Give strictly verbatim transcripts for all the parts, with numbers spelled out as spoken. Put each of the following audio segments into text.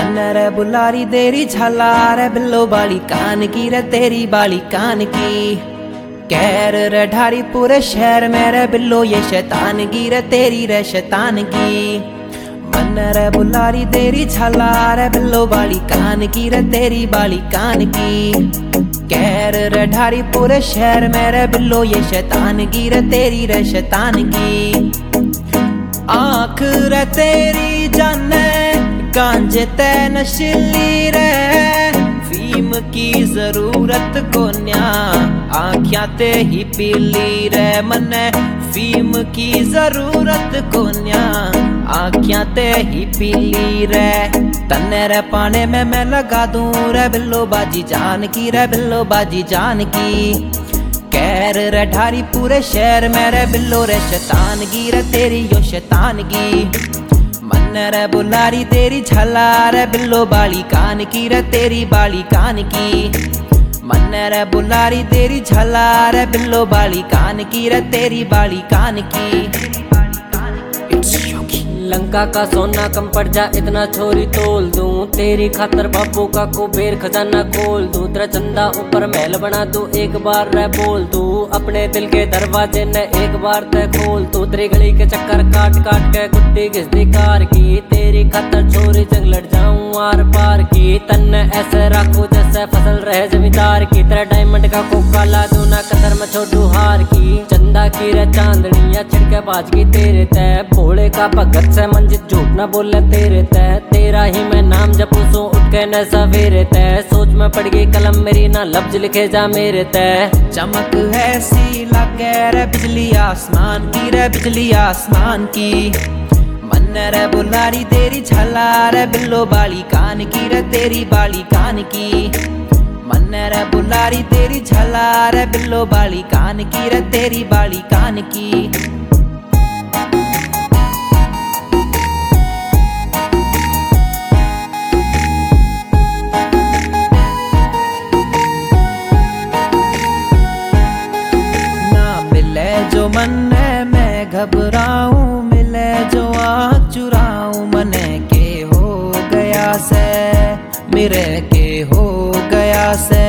मन रे बुलारी तेरी छला रे बिल्लो बाली कान की रे तेरी बाली कान की। कैर रे ढारी पूरे शहर में रे बिल्लो ये शैतान की रे तेरी रे शैतान की। मन रे बुलारी तेरी छला रे बिल्लो बाली कान की रे तेरी बाली कान की। कैर रे ढारी पूरे शहर में रे बिल्लो ये शैतान की रे तेरी रे शैतान की। आँख रे तेरी जाने गांजे ते नशीली रे फीम की जरूरत को न्या आँखियां ते ही पीली रे मने फीम की जरूरत को न्या आँखियां ते ही पीली रे। तन्ने रे पाने में मैं लगा दूं रे बिल्लो बाजी जान की रे बिल्लो बाजी जान की। कैर रे ढारी पूरे शहर में रे बिल्लो रे शैतान की रे तेरी यो शैतान की। मन रे बुलारी तेरी छला रे बिल्लो बाली कान की रे तेरी बाली कान की। मन रे बुलारी तेरी छला रे बिल्लो बाली कान की रे तेरी बाली कान की। लंका का सोना कम पड़ जा इतना छोरी तोल दूं तेरी खातर बापू का कुबेर खजाना खोल दूं। तेरा चंदा ऊपर महल बना दूं एक बार रे बोल तू अपने दिल के दरवाजे ने एक बार ते खोल तू। तेरी गली के चक्कर काट काट के गुड्डी घिसदी कार की तेरी खातर छोरी जंग लड़ जाऊं आर पार की। तन्ने ऐसे रखूं जैसे फसल रहे जमींदार की। तेरा डायमंड का कोका ला दूं ना कदर में छोटू हार की। चंदा की रे चांदनिया छिड़के बाज की तेरे तय भोले का भगत से मंजित झूठ न बोले तेरे तय। तेरा ही मैं नाम जपू सो उठ के न सवेरे तय सोच में पड़ गई कलम मेरी ना लफ्ज लिखे जा मेरे तय। चमक है सी लगे रे बिजली आसमान की रे बिजली आसमान की। मन रे बुलारी तेरी छला रे बिल्लो बाली कान की रे तेरी बाली कान की। मन रे बुलारी तेरी छला रे बिल्लो बाली कान की रे तेरी बाली कान की। जो मन मैं घबराऊं मिले जो आँख चुराऊं मने के हो गया से मेरे के हो गया से।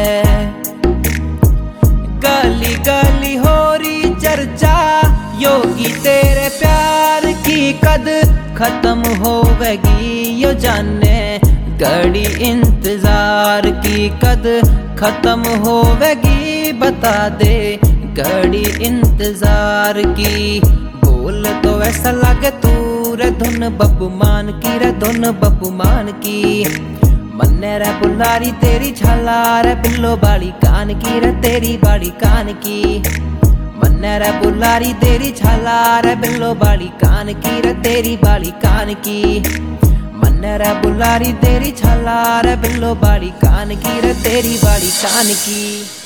गली गली हो रही चर्चा योगी तेरे प्यार की कद खत्म होवेगी यो जाने घड़ी इंतजार की कद खत्म होवेगी बता दे घड़ी इंतजार की। बोल तो ऐसा लगे तू रे धुन बब्बू मान की रे धुन बब्बू मान की। मन रे बुलारी तेरी छला रे बिल्लो बाली कान की रे तेरी बाली कान की। मन रे बुलारी तेरी छला रे बिल्लो बाली कान की रे तेरी बाली कान की। मन रे बुलारी तेरी छला रे बिल्लो बाली कान की रे तेरी बाली कान की।